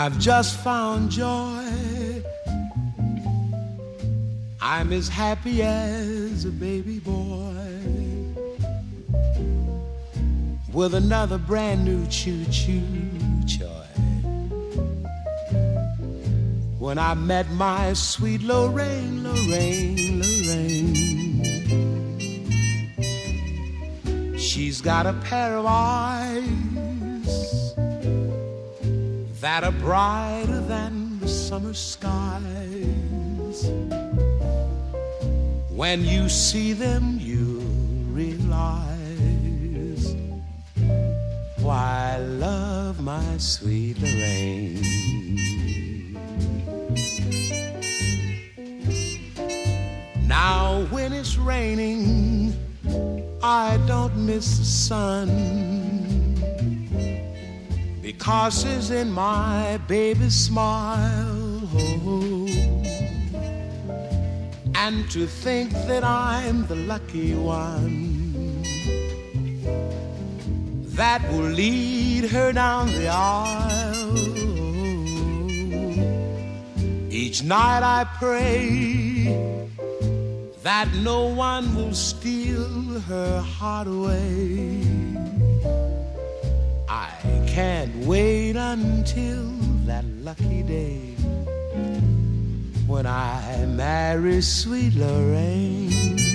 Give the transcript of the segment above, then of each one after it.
I've just found joy. I'm as happy as a baby boy with another brand new choo-choo toy. When I met my sweet Lorraine, Lorraine, Lorraine, she's got a pair of eyes that are brighter than the summer skies. When you see them, you realize why I love my sweet Lorraine. Now when it's raining, I don't miss the sun, because it's in my baby's smile. And to think that I'm the lucky one that will lead her down the aisle. Each night I pray that no one will steal her heart away. I can't wait until that lucky day when I marry sweet Lorraine.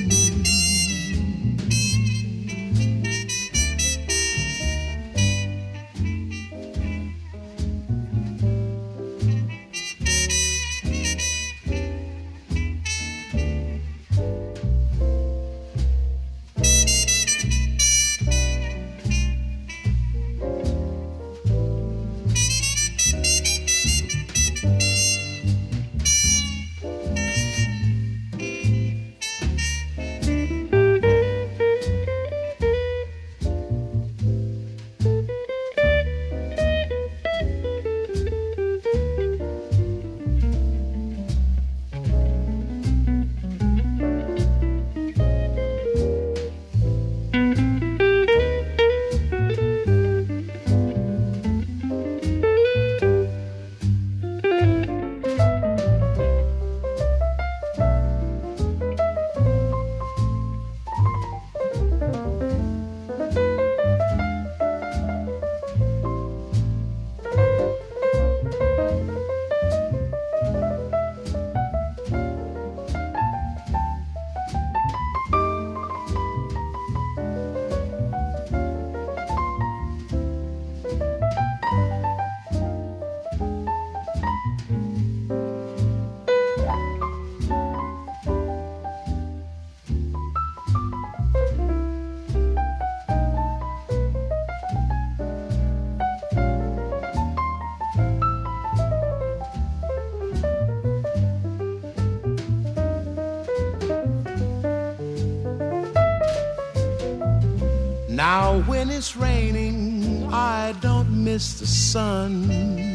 Now when it's raining, I don't miss the sun,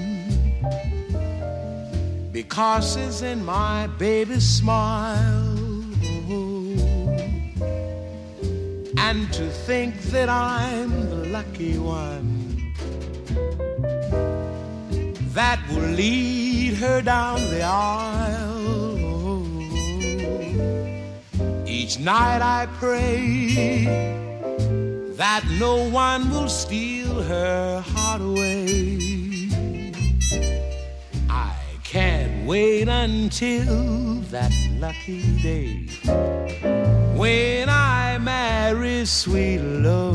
because it's in my baby's smile. And to think that I'm the lucky one that will lead her down the aisle. Each night I pray that no one will steal her heart away. I can't wait until that lucky day when I marry sweet Lorraine.